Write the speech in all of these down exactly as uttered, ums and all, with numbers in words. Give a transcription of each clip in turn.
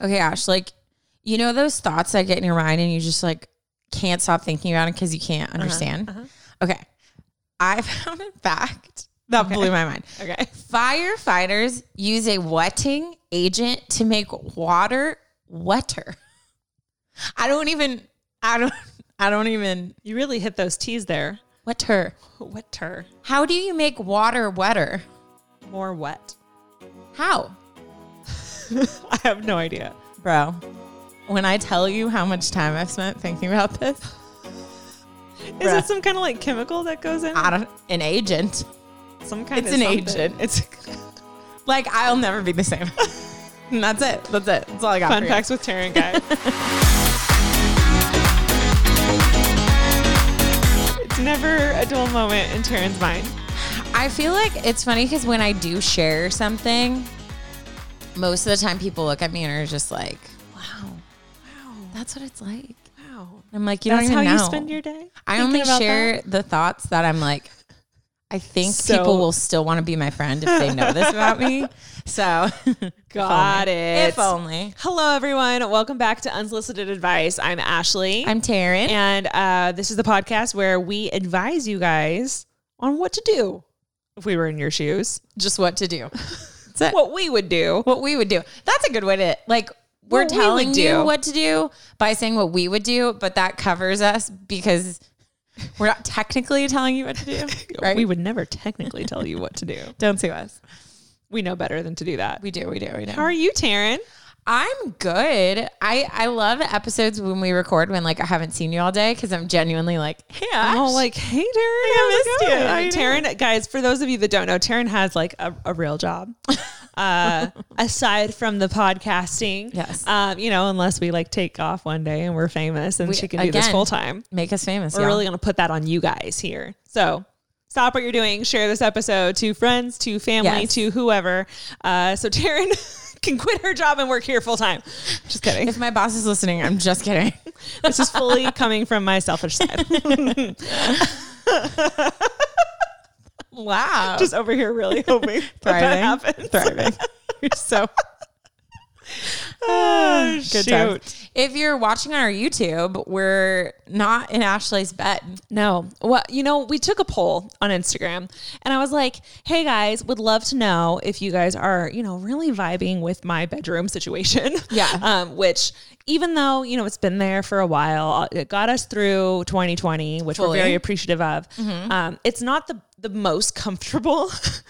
Okay, Ash, like, you know those thoughts that get in your mind and you just like can't stop thinking about it because you can't understand? Uh-huh, uh-huh. Okay. I found a fact that okay. blew my mind. Okay. Firefighters use a wetting agent to make water wetter. I don't even, I don't, I don't even. You really hit those T's there. Wetter. Wetter. How do you make water wetter? More wet. How? I have no idea. Bro, when I tell you how much time I've spent thinking about this. Is Bruh. it some kind of like chemical that goes in? I don't, an agent. Some kind it's of an something. agent. It's like, I'll never be the same. And that's it. That's it. That's all I got. Fun for facts you. with Taryn, guys. It's never a dull moment in Taryn's mind. I feel like it's funny because when I do share something, most of the time people look at me and are just like, wow, wow, that's what it's like. Wow. I'm like, you that's don't even how know. you spend your day? I only share that? the thoughts that I'm like, I think so, people will still want to be my friend if they know this about me. So got if it. If only. Hello, everyone. Welcome back to Unsolicited Advice. I'm Ashley. I'm Taryn. And uh, this is the podcast where we advise you guys on what to do if we were in your shoes. Just what to do. That's it. What we would do. What we would do. That's a good way to, like, we're what telling we you do. what to do by saying what we would do, but that covers us because we're not technically telling you what to do. Right? We would never technically tell you what to do. Don't sue us. We know better than to do that. We do, we do, we do. How are you, Taryn? I'm good. I, I love episodes when we record when like I haven't seen you all day because I'm genuinely like, hey, Ash. Oh, like, hey, Taryn. I missed you. How you Taryn, guys, for those of you that don't know, Taryn has like a, a real job. Uh, aside from the podcasting. Yes. Um, you know, unless we like take off one day and we're famous and we, she can do again, this full time. Make us famous. We're y'all. really going to put that on you guys here. So stop what you're doing. Share this episode to friends, to family, yes. to whoever. Uh, so Taryn can quit her job and work here full time. Just kidding. If my boss is listening, I'm just kidding. This is fully coming from my selfish side. Wow. Just over here really hoping that, that happens. Thriving. You're so... Oh, good shoot. times. If you're watching on our YouTube, we're not in Ashley's bed. No. Well, you know, we took a poll on Instagram and I was like, hey guys, would love to know if you guys are, you know, really vibing with my bedroom situation. Yeah. Um, which even though, you know, it's been there for a while, it got us through twenty twenty, which Fully. we're very appreciative of. Mm-hmm. Um, it's not the, the most comfortable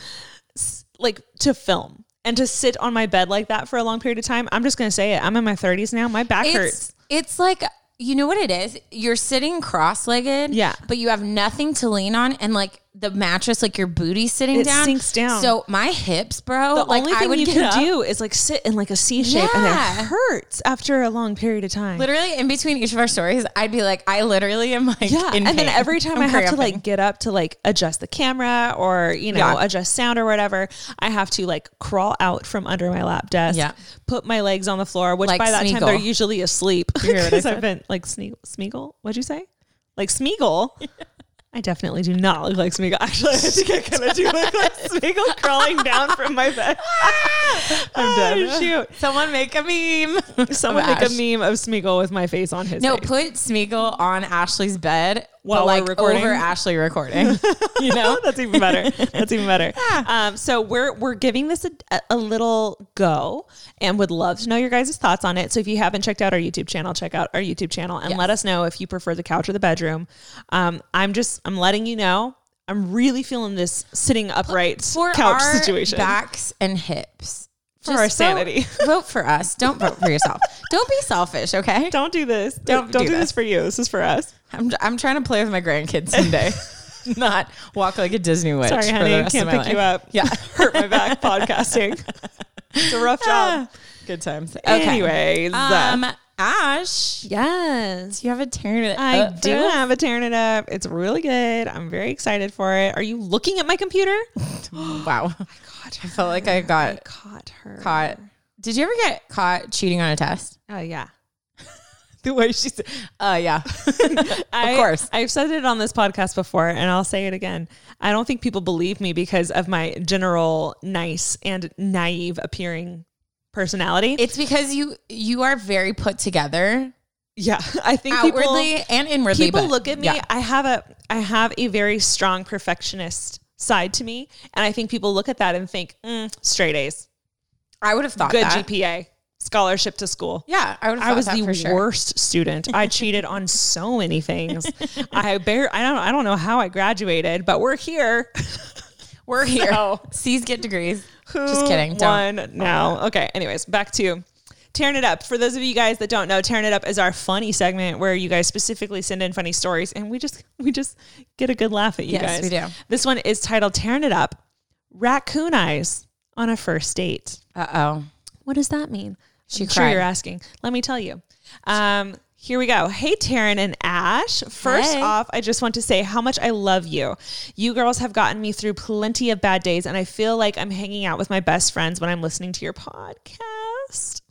like to film. And to sit on my bed like that for a long period of time, I'm just going to say it. I'm in my thirties now. My back it's, hurts. It's like, you know what it is? You're sitting cross-legged. Yeah. But you have nothing to lean on. And like the mattress, like your booty's sitting It down. sinks down. So my hips, bro. The like only I thing would you get can up, do is like sit in like a C shape Yeah. and it hurts after a long period of time. Literally in between each of our stories, I'd be like, I literally am like, Yeah. in And then pain. every time I'm I have to cramping. like get up to like adjust the camera or, you know, Yeah. adjust sound or whatever, I have to like crawl out from under my lap desk, Yeah. put my legs on the floor, which Like by that Smeagol. time they're usually asleep. You hear what I Because said? I've been like Smeagol. Smeagol? What'd you say? Like Smeagol? I definitely do not look like Smeagol. Actually, I think I kind of do look like Smeagol crawling down from my bed. I'm dead. Oh, shoot. Someone make a meme. Someone of make Ash. a meme of Smeagol with my face on his No, face. put Smeagol on Ashley's bed While but we're like recording? over Ashley recording. You know? That's even better. That's even better. Um, so we're we're giving this a, a little go and would love to know your guys' thoughts on it. So if you haven't checked out our YouTube channel, check out our YouTube channel and Yes. let us know if you prefer the couch or the bedroom. Um, I'm just I'm letting you know. I'm really feeling this sitting upright For couch our situation. backs and hips. For our sanity. Vote, vote for us. Don't vote for yourself. Don't be selfish, okay? Don't do this. Don't don't do do, this this. for you. This is for us. I'm I'm trying to play with my grandkids someday. Not walk like a Disney witch. Sorry, for honey. the I rest can't of my pick you life. up. Yeah. Hurt my back podcasting. It's a rough job. Good times. Anyways. Um, Ash, Yes. you have a turn it I up do for us? have a Tearing It Up. It's really good. I'm very excited for it. Are you looking at my computer? Wow. I caught her. I felt like I got I caught her. caught. Did you ever get caught cheating on a test? Oh, yeah. The way she said, uh, yeah. I, Of course. I've said it on this podcast before, and I'll say it again. I don't think people believe me because of my general nice and naive appearing personality. It's because you you are very put together. Yeah, I think outwardly people, and inwardly. People but, look at me. Yeah. I have a I have a very strong perfectionist side to me, and I think people look at that and think mm, straight A's. I would have thought good that. G P A, scholarship to school. Yeah, I would have. I was that the for sure. worst student. I cheated on so many things. I bear. I don't. I don't know how I graduated, but we're here. We're here. So, C's get degrees. Who Just kidding. Won Don't. now. Okay. Anyways, back to Tearing It Up. For those of you guys that don't know, Tearing It Up is our funny segment where you guys specifically send in funny stories, and we just we just get a good laugh at you Yes, guys. we do. This one is titled "Tearing It Up." Raccoon eyes on a first date. Uh oh. What does that mean? She I'm sure cried. you're asking. Let me tell you. Um, here we go. Hey, Taryn and Ash. First Hey. off, I just want to say how much I love you. You girls have gotten me through plenty of bad days, and I feel like I'm hanging out with my best friends when I'm listening to your podcast.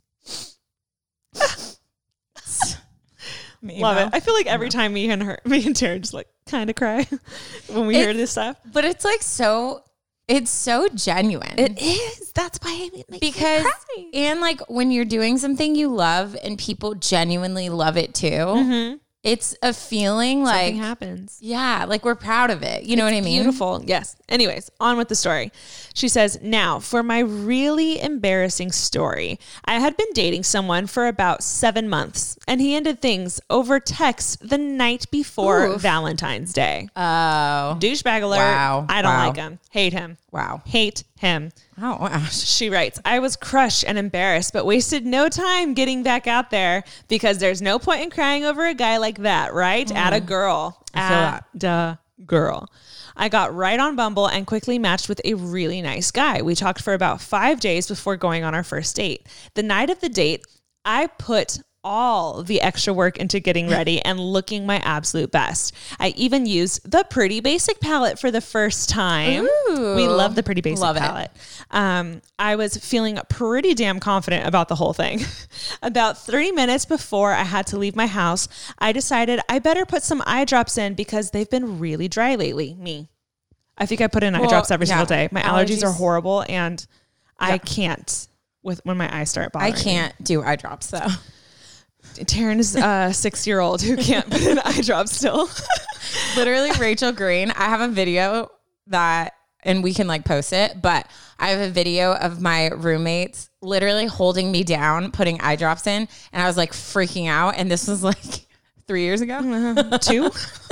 Love it. I feel like every time me and her, me and Taryn just like kind of cry when we It's- hear this stuff. But it's like so. It's so genuine. It is. That's why it makes because me cry. and like when you're doing something you love and people genuinely love it too, Mm-hmm. it's a feeling like Something happens. yeah, like we're proud of it. You know what I mean? Beautiful. Yes. Anyways, on with the story. She says, now for my really embarrassing story. I had been dating someone for about seven months and he ended things over text the night before Oof. Valentine's Day. Oh, Douchebag alert. Wow. I don't Wow. like him. Hate him. wow. Hate him. Oh, wow. She writes, I was crushed and embarrassed, but wasted no time getting back out there because there's no point in crying over a guy like that, right? Mm. At a girl. I feel At a girl. I got right on Bumble and quickly matched with a really nice guy. We talked for about five days before going on our first date. The night of the date, I put all the extra work into getting ready and looking my absolute best. I even used the Pretty Basic palette for the first time. Ooh. We love the Pretty Basic Love it. palette. Um, I was feeling pretty damn confident about the whole thing. About thirty minutes before I had to leave my house, I decided I better put some eye drops in because they've been really dry lately. Me. I think I put in eye Well, drops every yeah. single day. My allergies, Allergies. are horrible and I Yeah. can't with when my eyes start I bothering me. can't do eye drops though. Taryn is a six-year-old who can't put in eye drops still. Literally, Rachel Green. I have a video that, and we can like post it, but I have a video of my roommates literally holding me down, putting eye drops in, and I was like freaking out. And this was like three years ago. Two.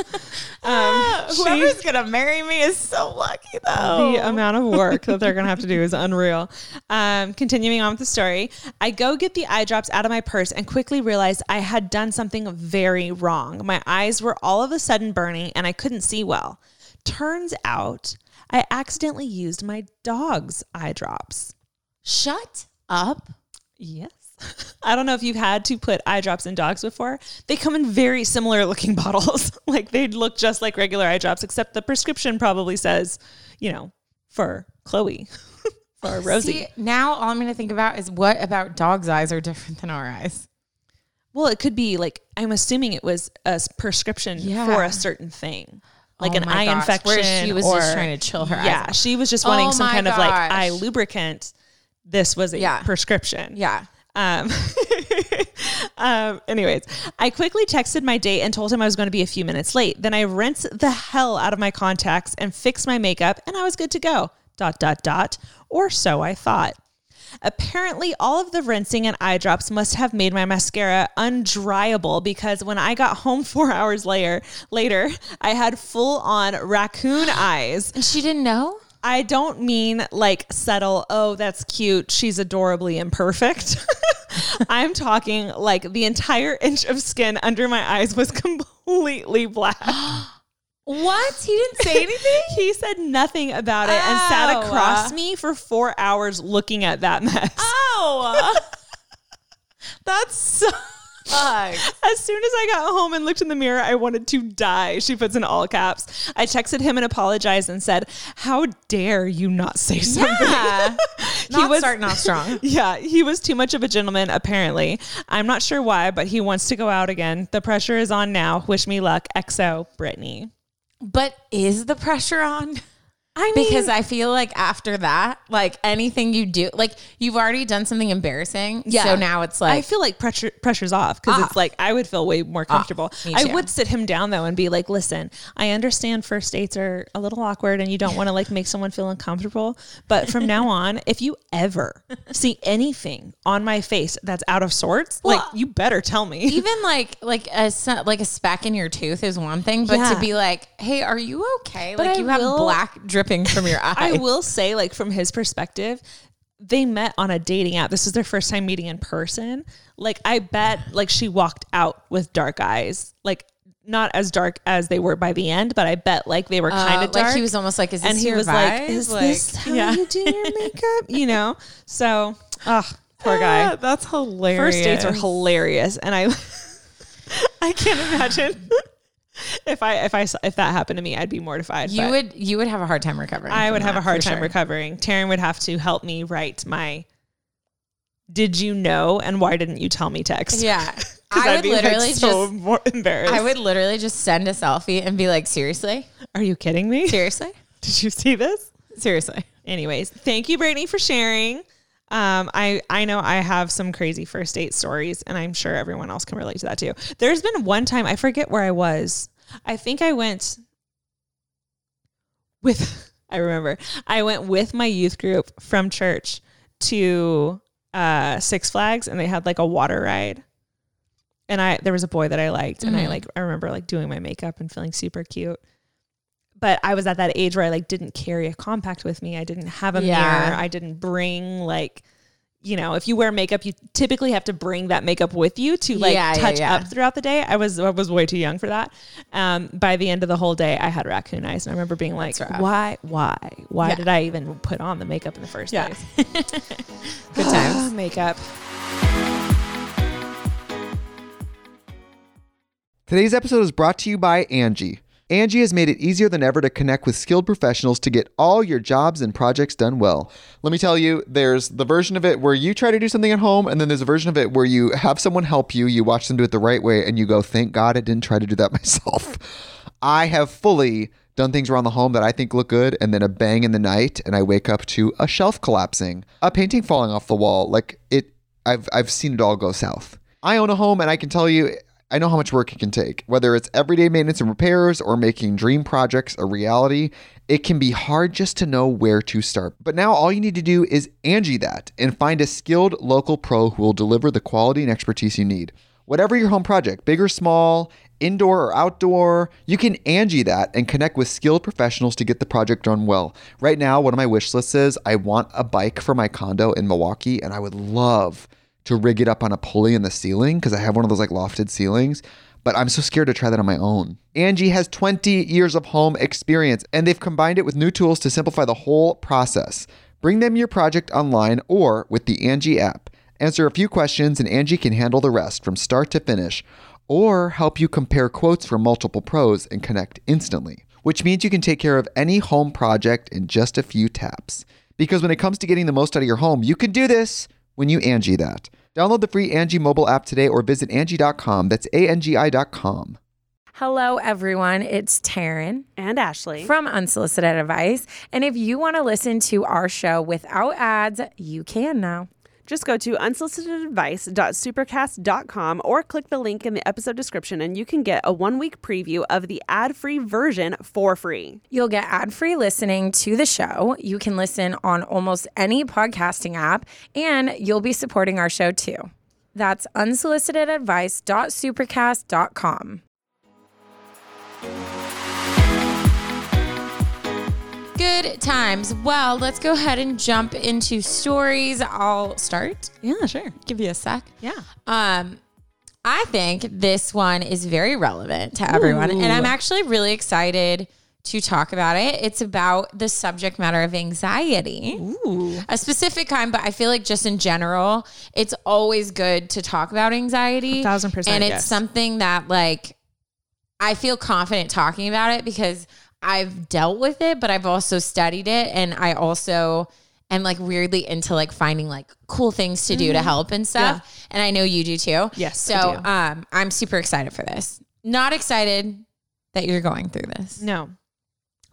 Um, she- Whoever's gonna marry me is so lucky, though. The amount of work that they're going to have to do is unreal. Um, continuing on with the story, I go get the eye drops out of my purse and quickly realized I had done something very wrong. My eyes were all of a sudden burning and I couldn't see well. Turns out I accidentally used my dog's eye drops. Shut up. Yes. I don't know if you've had to put eye drops in dogs before. They come in very similar looking bottles. Like they look just like regular eye drops, except the prescription probably says, you know, for Chloe, for Rosie. See, now all I'm gonna think about is what about dogs' eyes are different than our eyes? Well, it could be like, I'm assuming it was a s- prescription Yeah. for a certain thing. Like Oh an my eye gosh, infection. where she was or, just trying to chill her eyes Yeah, out. she was just wanting Oh some my kind of like gosh. eye lubricant. This was a Yeah. prescription. Yeah. Um, um, anyways, I quickly texted my date and told him I was going to be a few minutes late. Then I rinsed the hell out of my contacts and fixed my makeup and I was good to go. Dot, dot, dot. Or so I thought. Apparently, all of the rinsing and eye drops must have made my mascara undryable because when I got home four hours later, later, I had full on raccoon eyes. And she didn't know? I don't mean like subtle, oh, that's cute, she's adorably imperfect. I'm talking like the entire inch of skin under my eyes was completely black. What? He didn't say anything? He said nothing about it and sat Oh. across me for four hours looking at that mess. Oh. That's so sucks. As soon as I got home and looked in the mirror, I wanted to die. She puts in all caps. I texted him and apologized and said, how dare you not say something? Yeah. He Not was- starting off strong. Yeah, he was too much of a gentleman, apparently. I'm not sure why, but he wants to go out again. The pressure is on now. Wish me luck. X O, Brittany. But is the pressure on? I mean, because I feel like after that, like anything you do, like you've already done something embarrassing. Yeah. So now it's like, I feel like pressure pressure's off because it's like I would feel way more comfortable. Me I too. would sit him down though and be like, listen, I understand first dates are a little awkward and you don't want to like make someone feel uncomfortable. But from now on, if you ever see anything on my face that's out of sorts, Well, like you better tell me. even like, like a, like a speck in your tooth is one thing, but Yeah. to be like, hey, are you okay? But like I you have will- black dripping from your eye. I will say, like, from his perspective, they met on a dating app. This is their first time meeting in person. Like, I bet, like, she walked out with dark eyes. Like, not as dark as they were by the end, but I bet, like, they were kind of Uh, dark. like he was almost like, is this and he your was vibe? like, is Like, this how yeah. you do your makeup? You know? So, oh, poor guy. That's hilarious. First dates are hilarious. And I, I can't imagine if I, if I, saw- if that happened to me, I'd be mortified. You but- would, you would have a hard time recovering. I from would have that, a hard for time sure. recovering. Taryn would have to help me write my "Did you know?" and "Why didn't you tell me?" text. Yeah. 'Cause I I'd would be like, literally so just, more embarrassed. I would literally just send a selfie and be like, seriously, Are you kidding me? seriously, Did you see this? seriously. Anyways, thank you, Brittany, for sharing. Um, I I know I have some crazy first date stories, and I'm sure everyone else can relate to that too. There's been one time, I forget where I was. I think I went with. I remember I went with my youth group from church to uh, Six Flags, and they had like a water ride. And I there was a boy that I liked, and I like I remember like doing my makeup and feeling super cute. But I was at that age where I like didn't carry a compact with me. I didn't have a Yeah. mirror. I didn't bring like, you know, if you wear makeup, you typically have to bring that makeup with you to like Yeah, yeah, touch yeah. up throughout the day. I was I was way too young for that. Um, by the end of the whole day, I had raccoon eyes, and I remember being like, That's rough. "Why, why, why Yeah. did I even put on the makeup in the first Yeah. place?" Good times. Makeup. Today's episode is brought to you by Angie. Angie has made it easier than ever to connect with skilled professionals to get all your jobs and projects done well. Let me tell you, there's the version of it where you try to do something at home, and then there's a version of it where you have someone help you, you watch them do it the right way, and you go, thank God I didn't try to do that myself. I have fully done things around the home that I think look good, and then a bang in the night, and I wake up to a shelf collapsing, a painting falling off the wall. Like it, I've I've seen it all go south. I own a home, and I can tell you, I know how much work it can take. Whether it's everyday maintenance and repairs or making dream projects a reality, it can be hard just to know where to start. But now all you need to do is Angie that and find a skilled local pro who will deliver the quality and expertise you need. Whatever your home project, big or small, indoor or outdoor, you can Angie that and connect with skilled professionals to get the project done well. Right now, one of my wish lists is I want a bike for my condo in Milwaukee, and I would love to rig it up on a pulley in the ceiling because I have one of those like lofted ceilings, but I'm so scared to try that on my own. Angie has twenty years of home experience, and they've combined it with new tools to simplify the whole process. Bring them your project online or with the Angie app. Answer a few questions and Angie can handle the rest from start to finish, or help you compare quotes from multiple pros and connect instantly, which means you can take care of any home project in just a few taps. Because when it comes to getting the most out of your home, you can do this when you Angie that. Download the free Angie mobile app today or visit Angie dot com. That's A N G I dot com. Hello, everyone. It's Taryn And Ashley. from Unsolicited Advice. And if you want to listen to our show without ads, you can now. Just go to unsolicited advice dot supercast dot com or click the link in the episode description and you can get a one-week preview of the ad-free version for free. You'll get ad-free listening to the show. You can listen on almost any podcasting app, and you'll be supporting our show too. That's unsolicited advice dot supercast dot com. Good times. Well, let's go ahead and jump into stories. I'll start. Yeah, sure. Give you a sec. Yeah. Um, I think this one is very relevant to everyone, and I'm actually really excited to talk about it. It's about the subject matter of anxiety. Ooh. A specific kind, but I feel like just in general, it's always good to talk about anxiety. A thousand percent, And it's yes. something that like, I feel confident talking about it because I've dealt with it, but I've also studied it. And I also am like weirdly into like finding like cool things to do to help and stuff. And I know you do too. Yes, So I do. um, I'm super excited for this. Not excited that you're going through this. No.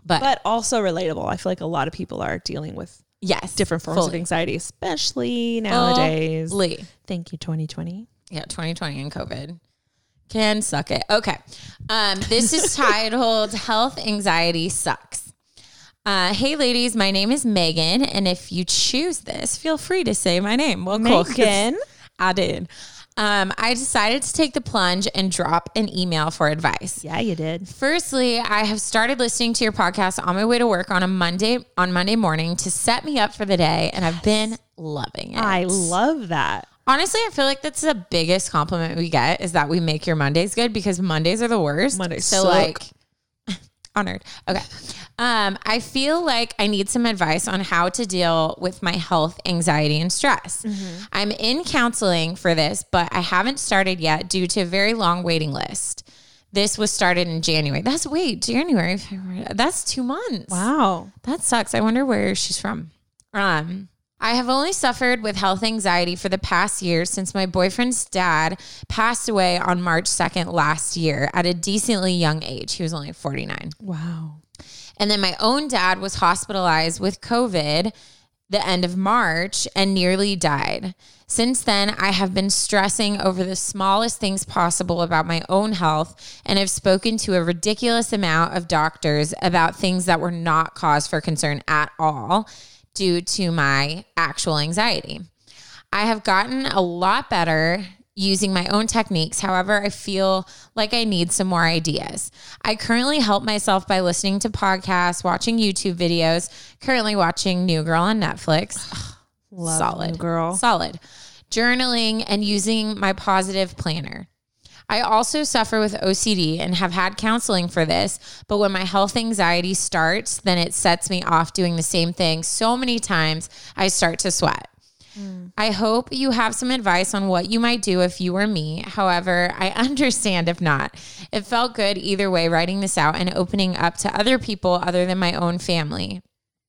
But, But also relatable. I feel like a lot of people are dealing with yes, different forms fully. of anxiety, especially nowadays. Fully. Thank you, twenty twenty. Yeah, twenty twenty and COVID can suck it. Okay. Um, this is titled Health Anxiety Sucks. Uh, hey, ladies, my name is Megan. And if you choose this, feel free to say my name. Well, cool, 'cause Megan. I did. Um, I decided to take the plunge and drop an email for advice. Yeah, you did. Firstly, I have started listening to your podcast on my way to work on a Monday on Monday morning to set me up for the day, and I've been loving it. I love that. Honestly, I feel like that's the biggest compliment we get is that we make your Mondays good, because Mondays are the worst. Mondays so suck. like honored. Okay. Um, I feel like I need some advice on how to deal with my health, anxiety, and stress. Mm-hmm. I'm in counseling for this, but I haven't started yet due to a very long waiting list. This was started in January. That's wait, January, February. That's two months. Wow. That sucks. I wonder where she's from. Um, I have only suffered with health anxiety for the past year since my boyfriend's dad passed away on March second last year at a decently young age. He was only forty-nine. Wow. And then my own dad was hospitalized with COVID the end of March and nearly died. Since then, I have been stressing over the smallest things possible about my own health and have spoken to a ridiculous amount of doctors about things that were not cause for concern at all due to my actual anxiety. I have gotten a lot better using my own techniques. However, I feel like I need some more ideas. I currently help myself by listening to podcasts, watching YouTube videos, currently watching New Girl on Netflix. Love Solid. New Girl. Solid. Journaling and using my positive planner. I also suffer with O C D and have had counseling for this, but when my health anxiety starts, then it sets me off doing the same thing so many times I start to sweat. Mm. I hope you have some advice on what you might do if you were me. However, I understand if not. It felt good either way writing this out and opening up to other people other than my own family.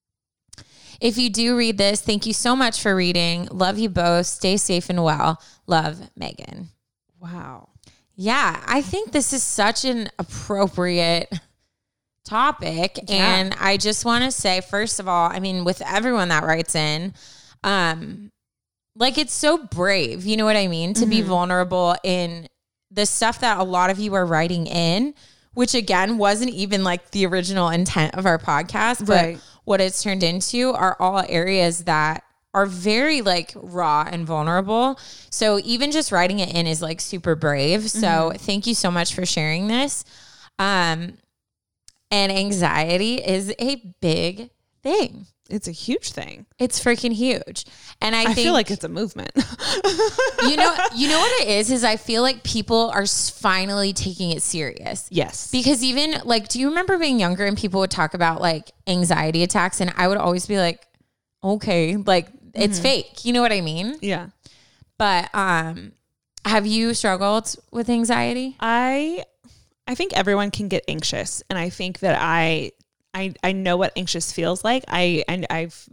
If you do read this, thank you so much for reading. Love you both. Stay safe and well. Love, Megan. Wow. Yeah, I think this is such an appropriate topic. Yeah. And I just want to say, first of all, I mean, with everyone that writes in, um, like it's so brave, you know what I mean? To mm-hmm. be vulnerable in the stuff that a lot of you are writing in, which again, wasn't even like the original intent of our podcast, but right. what it's turned into are all areas that are very like raw and vulnerable. So even just writing it in is like super brave. So mm-hmm. thank you so much for sharing this. Um, and anxiety is a big thing. It's a huge thing. It's freaking huge. And I, I think, feel like it's a movement. you know, you know what it is, is I feel like people are finally taking it serious. Yes. Because even like, do you remember being younger and people would talk about like anxiety attacks? And I would always be like, okay, like it's mm-hmm. fake. You know what I mean? Yeah. But um, have you struggled with anxiety? I, I think everyone can get anxious. And I think that I, I, I know what anxious feels like. I, and I've,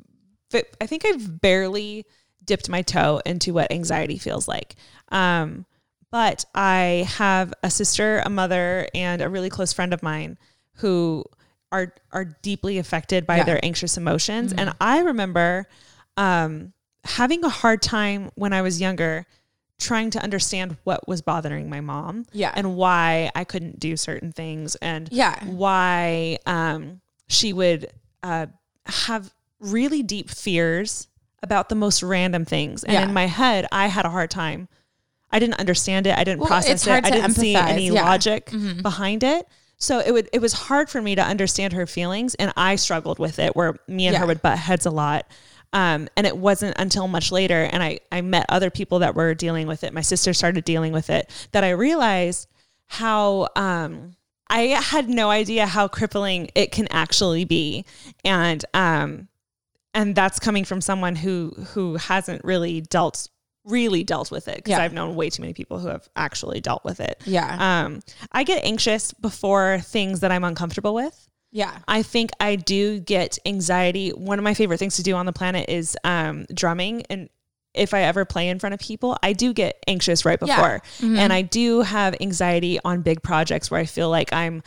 I think I've barely dipped my toe into what anxiety feels like. Um, but I have a sister, a mother, and a really close friend of mine who are, are deeply affected by yeah. their anxious emotions. Mm-hmm. And I remember, um, having a hard time when I was younger, trying to understand what was bothering my mom yeah. and why I couldn't do certain things and yeah. why, um, she would, uh, have really deep fears about the most random things. And yeah. in my head, I had a hard time. I didn't understand it. I didn't well, process it. I didn't empathize. see any yeah. logic mm-hmm. behind it. So it would, it was hard for me to understand her feelings, and I struggled with it where me and yeah. her would butt heads a lot. Um, and it wasn't until much later, and I, I met other people that were dealing with it. My sister started dealing with it, that I realized how, um, I had no idea how crippling it can actually be. And, um, and that's coming from someone who, who hasn't really dealt, really dealt with it. Cause yeah. I've known way too many people who have actually dealt with it. Yeah. Um, I get anxious before things that I'm uncomfortable with. Yeah. I think I do get anxiety. One of my favorite things to do on the planet is, um, drumming. And if I ever play in front of people, I do get anxious right before. Yeah. Mm-hmm. And I do have anxiety on big projects where I feel like I'm,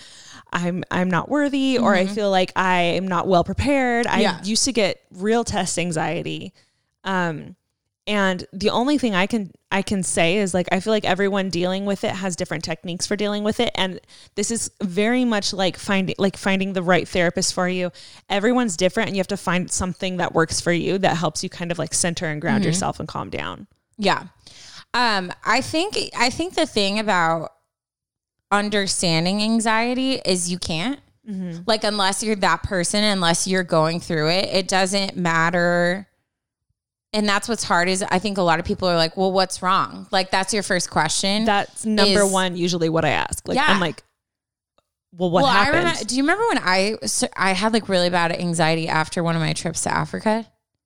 I'm I'm not worthy, or I feel like I am not well prepared. I Yeah. used to get real test anxiety. Um, and the only thing I can I can say is like I feel like everyone dealing with it has different techniques for dealing with it, and this is very much like finding like finding the right therapist for you. Everyone's different, and you have to find something that works for you that helps you kind of like center and ground Mm-hmm. yourself and calm down. Yeah. Um, I think, I think the thing about understanding anxiety is you can't, Mm-hmm. like, unless you're that person, unless you're going through it, it doesn't matter. And that's what's hard is I think a lot of people are like, well, what's wrong? Like, that's your first question. That's number Is- one, usually what I ask. Like, Yeah. I'm like, well, what well, happened? I remember, do you remember when I, so I had like really bad anxiety after one of my trips to Africa?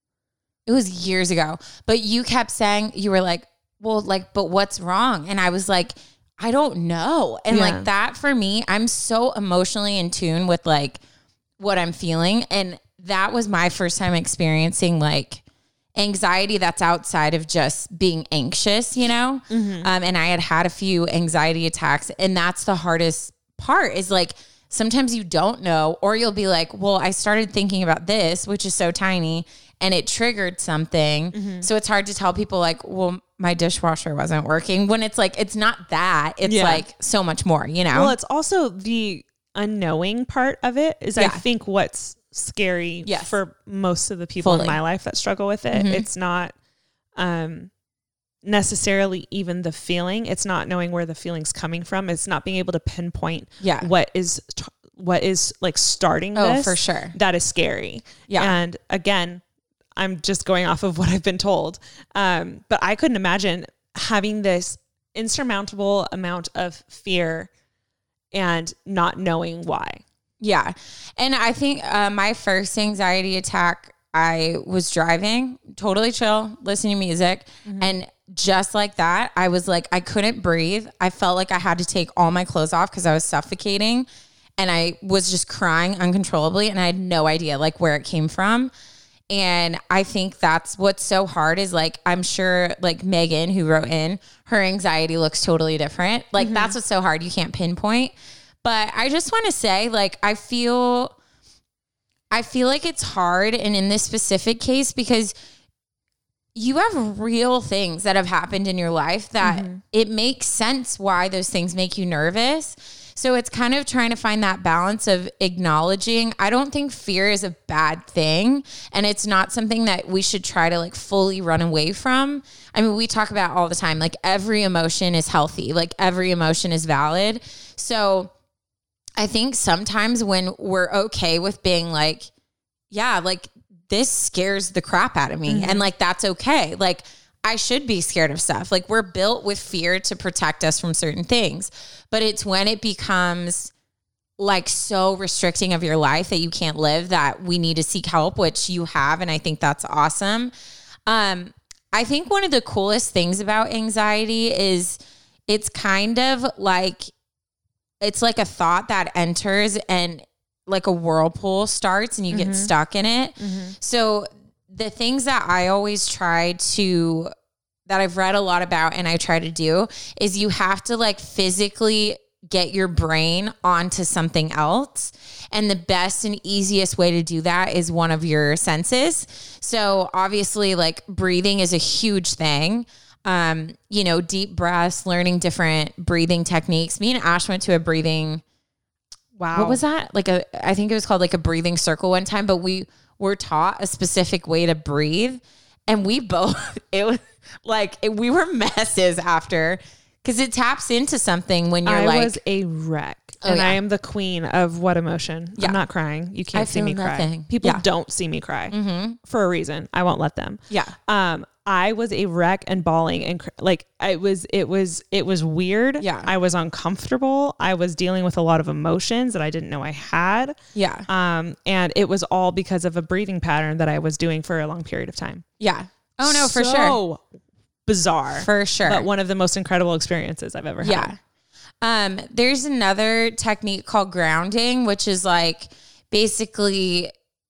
It was years ago, but you kept saying, you were like, well, like, but what's wrong? And I was like, I don't know. And Yeah. like that for me, I'm so emotionally in tune with like what I'm feeling. And that was my first time experiencing like anxiety that's outside of just being anxious, you know? Mm-hmm. Um, and I had had a few anxiety attacks, and that's the hardest part is like, sometimes you don't know, or you'll be like, well, I started thinking about this, which is so tiny, and it triggered something. Mm-hmm. So it's hard to tell people like, well, my dishwasher wasn't working, when it's like, it's not that, it's Yeah. like so much more, you know? Well, it's also the unknowing part of it is I Yeah. think what's scary Yes. for most of the people Fully. in my life that struggle with it. Mhm. It's not um, necessarily even the feeling. It's not knowing where the feeling's coming from. It's not being able to pinpoint Yeah. what is t- what is like starting Oh, this. for sure. That is scary. Yeah. And again, I'm just going off of what I've been told. Um, but I couldn't imagine having this insurmountable amount of fear and not knowing why. Yeah. And I think uh, my first anxiety attack, I was driving, totally chill, listening to music. And just like that, I was like, I couldn't breathe. I felt like I had to take all my clothes off because I was suffocating. And I was just crying uncontrollably. And I had no idea like where it came from. And I think that's what's so hard is like, I'm sure like Megan who wrote in, her anxiety looks totally different. Like that's what's so hard. You can't pinpoint. But I just want to say, like, I feel, I feel like it's hard. And in this specific case, because you have real things that have happened in your life that it makes sense why those things make you nervous. So it's kind of trying to find that balance of acknowledging. I don't think fear is a bad thing, and it's not something that we should try to like fully run away from. I mean, we talk about all the time, like every emotion is healthy, like every emotion is valid. So I think sometimes when we're okay with being like, yeah, like this scares the crap out of me, Mm-hmm. and like that's okay. Like I should be scared of stuff. Like we're built with fear to protect us from certain things. But it's when it becomes like so restricting of your life that you can't live that we need to seek help, which you have. And I think that's awesome. Um, I think one of the coolest things about anxiety is it's kind of like, it's like a thought that enters and like a whirlpool starts and you get stuck in it. So the things that I always try to, that I've read a lot about and I try to do is you have to like physically get your brain onto something else. And the best and easiest way to do that is one of your senses. So obviously like breathing is a huge thing. Um, you know, deep breaths, learning different breathing techniques. Me and Ash went to a breathing, Wow. what was that? Like a, I think it was called like a breathing circle one time, but we were taught a specific way to breathe. And we both, it was like, it, we were messes after, because it taps into something when you're I like, was a wreck. Oh, and yeah. I am the queen of what emotion? Yeah. I'm not crying. You can't I see feel me cry. nothing. People Yeah. don't see me cry mm-hmm. for a reason. I won't let them. Yeah. Um, I was a wreck and bawling and cr- like I was, it was, it was weird. Yeah. I was uncomfortable. I was dealing with a lot of emotions that I didn't know I had. Yeah. Um, and it was all because of a breathing pattern that I was doing for a long period of time. Yeah. Oh no, for sure. So bizarre. For sure. But one of the most incredible experiences I've ever had. Yeah. Um, there's another technique called grounding, which is like basically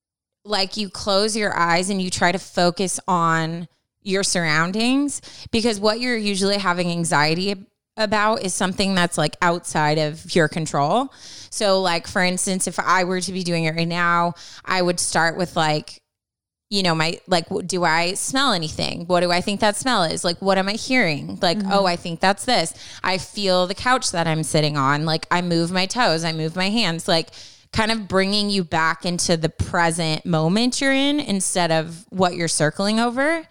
like you close your eyes and you try to focus on your surroundings, because what you're usually having anxiety about is something that's like outside of your control. So like, for instance, if I were to be doing it right now, I would start with like, you know, my, like, do I smell anything? What do I think that smell is? Like, what am I hearing? Like, mm-hmm. oh, I think that's this. I feel the couch that I'm sitting on. Like, I move my toes, I move my hands, like kind of bringing you back into the present moment you're in instead of what you're circling over.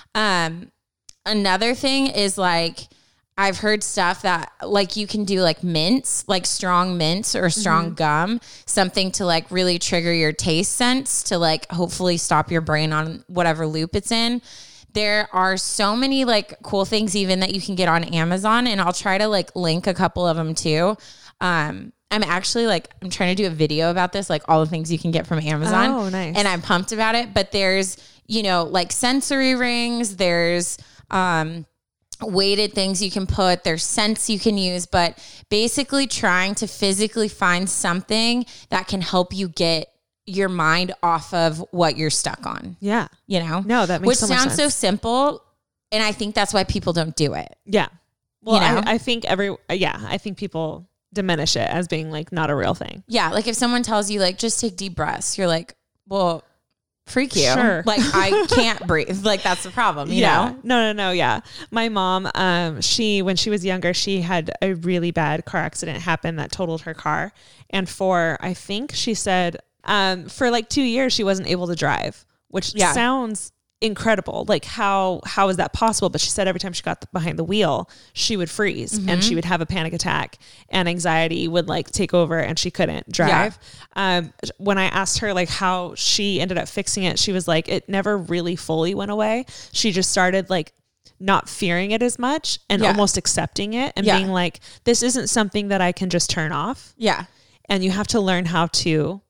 Um, another thing is like, I've heard stuff that like you can do like mints, like strong mints or strong mm-hmm. gum, something to like really trigger your taste sense to like hopefully stop your brain on whatever loop it's in. There are so many like cool things even that you can get on Amazon, and I'll try to like link a couple of them too. Um, I'm actually like, I'm trying to do a video about this, like all the things you can get from Amazon. Oh, nice. And I'm pumped about it. But there's, you know, like sensory rings, there's, um, weighted things you can put, there's scents you can use, but basically trying to physically find something that can help you get your mind off of what you're stuck on. Yeah. You know? No, that makes Which so much sounds sense. so simple. And I think that's why people don't do it. Yeah. Well, you know? I, I think every, yeah, I think people diminish it as being like not a real thing. Yeah. Like if someone tells you like, just take deep breaths, you're like, well, freak you. Sure. Like I can't breathe. Like that's the problem, you yeah. know? No, no, no. Yeah. My mom, um, she, when she was younger, she had a really bad car accident happen that totaled her car. And for, I think she said, um, for like two years, she wasn't able to drive, which Yeah. sounds incredible. Like how, how is that possible? But she said every time she got behind the wheel, she would freeze mm-hmm. and she would have a panic attack and anxiety would like take over and she couldn't drive. Yeah. Um, when I asked her like how she ended up fixing it, she was like, it never really fully went away. She just started like not fearing it as much and yeah. almost accepting it and yeah. being like, this isn't something that I can just turn off. Yeah. And you have to learn how to,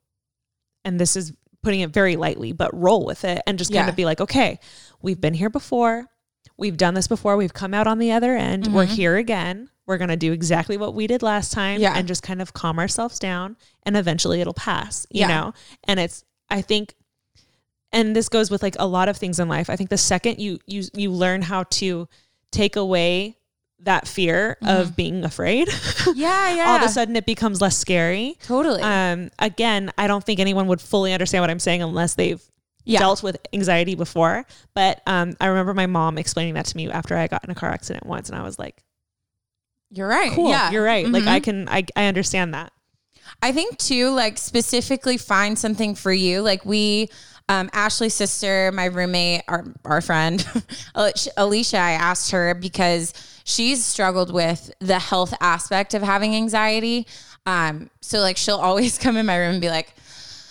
and this is putting it very lightly, but roll with it and just kind yeah. of be like, okay, we've been here before. We've done this before. We've come out on the other end. Mm-hmm. We're here again. We're going to do exactly what we did last time yeah. and just kind of calm ourselves down and eventually it'll pass, you yeah. know? And it's, I think, and this goes with like a lot of things in life. I think the second you, you, you learn how to take away that fear mm-hmm. of being afraid, yeah, yeah. all of a sudden it becomes less scary. Totally. Um, again, I don't think anyone would fully understand what I'm saying unless they've yeah. dealt with anxiety before. But um, I remember my mom explaining that to me after I got in a car accident once, and I was like, "You're right. Cool. Yeah, you're right. Mm-hmm. Like I can, I, I understand that." I think too, like specifically find something for you. Like we, um, Ashley's sister, my roommate, our, our friend, Alicia, I asked her because she's struggled with the health aspect of having anxiety. Um, so like she'll always come in my room and be like,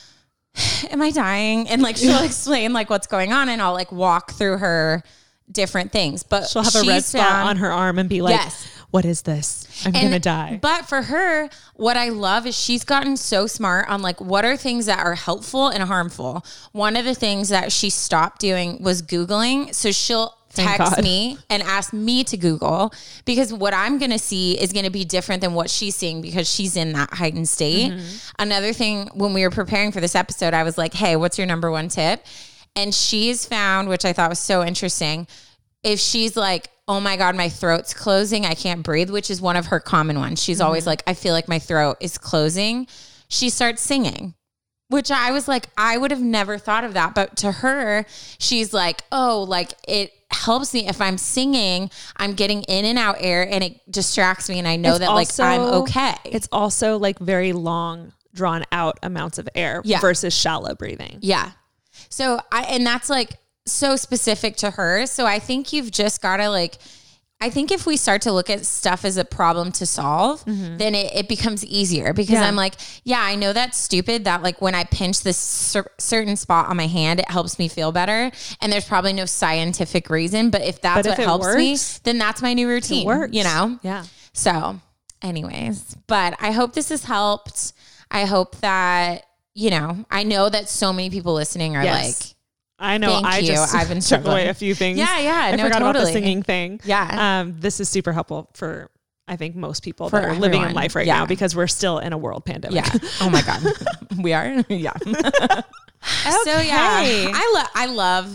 am I dying? And like, she'll explain like what's going on and I'll like walk through her different things, but she'll have a red spot found, on her arm and be like, yes. What is this? I'm going to die. But for her, what I love is she's gotten so smart on like, what are things that are helpful and harmful? One of the things that she stopped doing was Googling. So she'll Thank text God. me and ask me to Google because what I'm going to see is going to be different than what she's seeing because she's in that heightened state. Mm-hmm. Another thing, when we were preparing for this episode, I was like, hey, what's your number one tip? And she's found, which I thought was so interesting, if she's like, oh my God, my throat's closing, I can't breathe, which is one of her common ones. She's mm-hmm. always like, I feel like my throat is closing. She starts singing, which I was like, I would have never thought of that. But to her, she's like, oh, like it helps me if I'm singing, I'm getting in and out air and it distracts me. And I know it's that also, like I'm okay. It's also like very long, drawn out amounts of air yeah. versus shallow breathing. Yeah. So I, and that's like, so specific to her. So I think you've just got to like, I think if we start to look at stuff as a problem to solve, mm-hmm. then it, it becomes easier because yeah. I'm like, yeah, I know that's stupid that like when I pinch this cer- certain spot on my hand, it helps me feel better. And there's probably no scientific reason, but if that's but what if helps works, me, then that's my new routine, it works. You know? Yeah. So anyways, but I hope this has helped. I hope that, you know, I know that so many people listening are yes. like, I know. Thank I you. just I've been took struggling. away a few things. Yeah, yeah. I no, forgot totally. about the singing thing. Yeah. Um, this is super helpful for, I think, most people For that are living in everyone. life right Yeah. now because we're still in a world pandemic. Yeah. Oh my God. We are. Yeah. Okay. So yeah, I love, I love,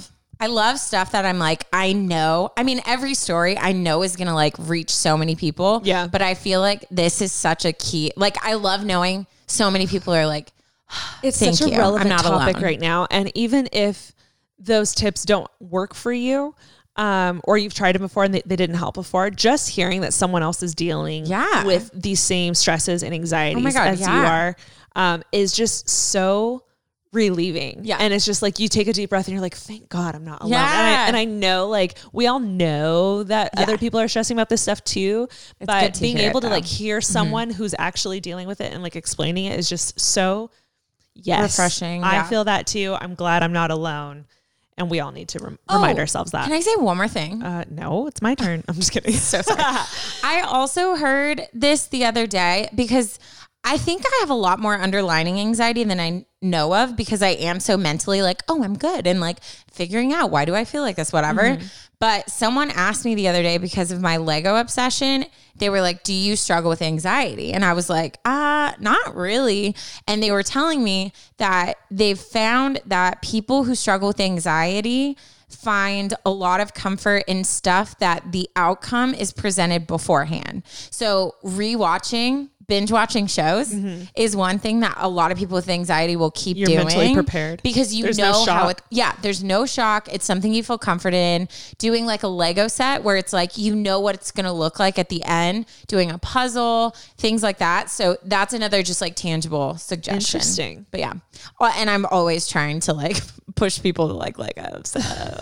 I love stuff that I'm like, I know. I mean, every story I know is going to like reach so many people. Yeah. But I feel like this is such a key. Like, I love knowing so many people are like, it's thank such a you. relevant I'm not topic alone. right now. And even if those tips don't work for you, um, or you've tried them before and they, they didn't help before, just hearing that someone else is dealing Yeah. with these same stresses and anxieties Oh my God, as yeah. you are, um, is just so relieving. Yeah. And it's just like, you take a deep breath and you're like, thank God I'm not alone. Yeah. And, I, and I know, like, we all know that Yeah. other people are stressing about this stuff too, good but to being hear able it, to though. like hear someone who's actually dealing with it and like explaining it is just so yes, Refreshing, I yeah. feel that too. I'm glad I'm not alone. And we all need to rem- remind Oh, ourselves that. Can I say one more thing? uh, no, it's my turn. I'm just kidding. So sorry. I also heard this the other day because I think I have a lot more underlying anxiety than I know of because I am so mentally like, oh, I'm good. And like figuring out why do I feel like this, whatever. Mm-hmm. But someone asked me the other day because of my Lego obsession, they were like, do you struggle with anxiety? And I was like, uh, not really. And they were telling me that they've found that people who struggle with anxiety find a lot of comfort in stuff that the outcome is presented beforehand. So rewatching, binge watching shows mm-hmm. is one thing that a lot of people with anxiety will keep You're doing. mentally prepared. Because you There's no know how shock. it, yeah, there's no shock. It's something you feel comforted in. Doing like a Lego set where it's like, you know what it's going to look like at the end, doing a puzzle, things like that. So that's another just like tangible suggestion. Interesting. But yeah. Well, and I'm always trying to like push people to like Lego. So